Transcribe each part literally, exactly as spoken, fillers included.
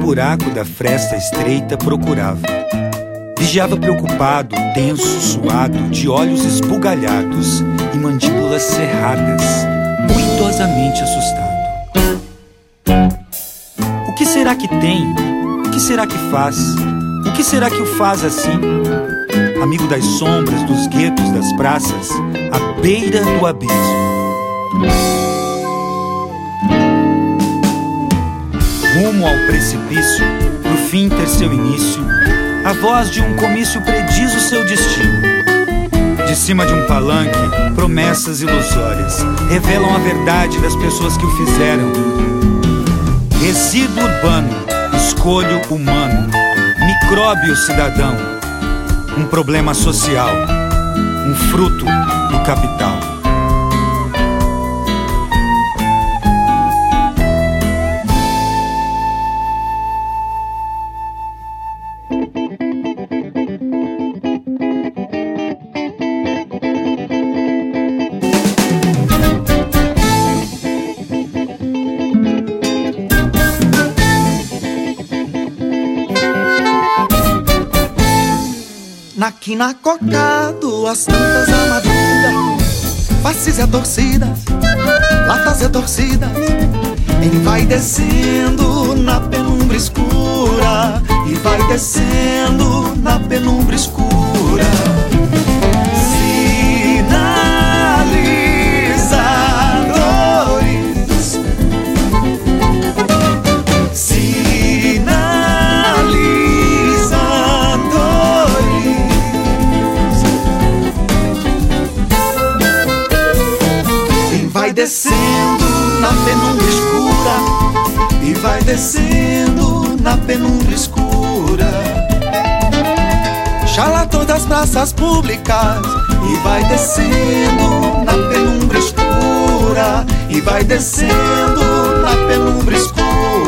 buraco da fresta estreita procurava. Vigiava preocupado, tenso, suado, de olhos esbugalhados e mandíbulas cerradas, ruidosamente assustado. O que será que tem? O que será que faz? O que será que o faz assim? Amigo das sombras, dos guetos, das praças, à beira do abismo. Rumo ao precipício, pro fim ter seu início, a voz de um comício prediz o seu destino. De cima de um palanque, promessas ilusórias revelam a verdade das pessoas que o fizeram. Resíduo urbano, escolho humano, micróbio cidadão, um problema social, um fruto do capital. Na quina cocado, as tantas à madruga, faces e torcidas, latas e torcidas, ele vai descendo na penumbra escura, e vai descendo na penumbra escura. Sinalizadores, vai descendo na penumbra escura, e vai descendo na penumbra escura. Charlatão das praças públicas, e vai descendo na penumbra escura, e vai descendo na penumbra escura.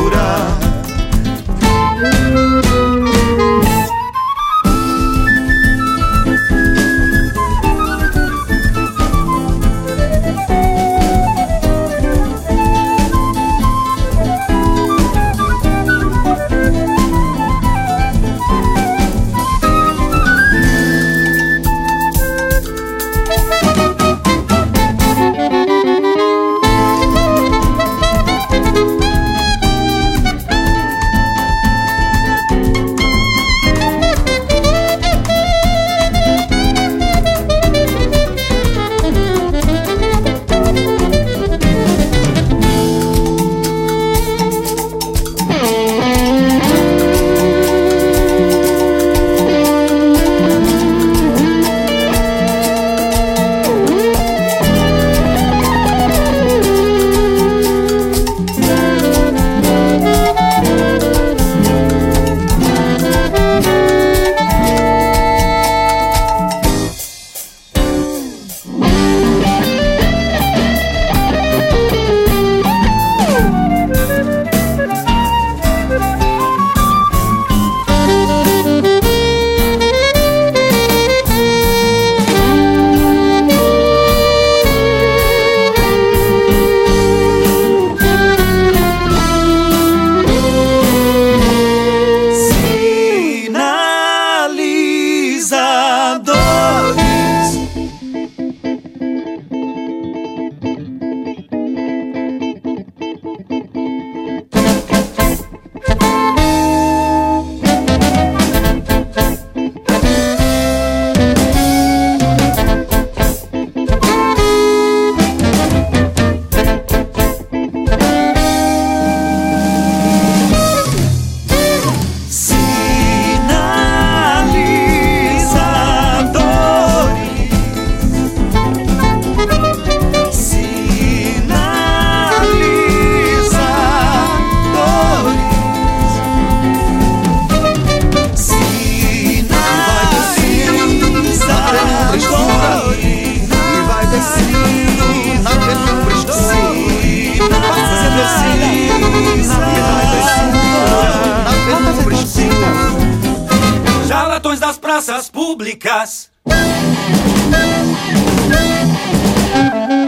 Charlatões das praças públicas.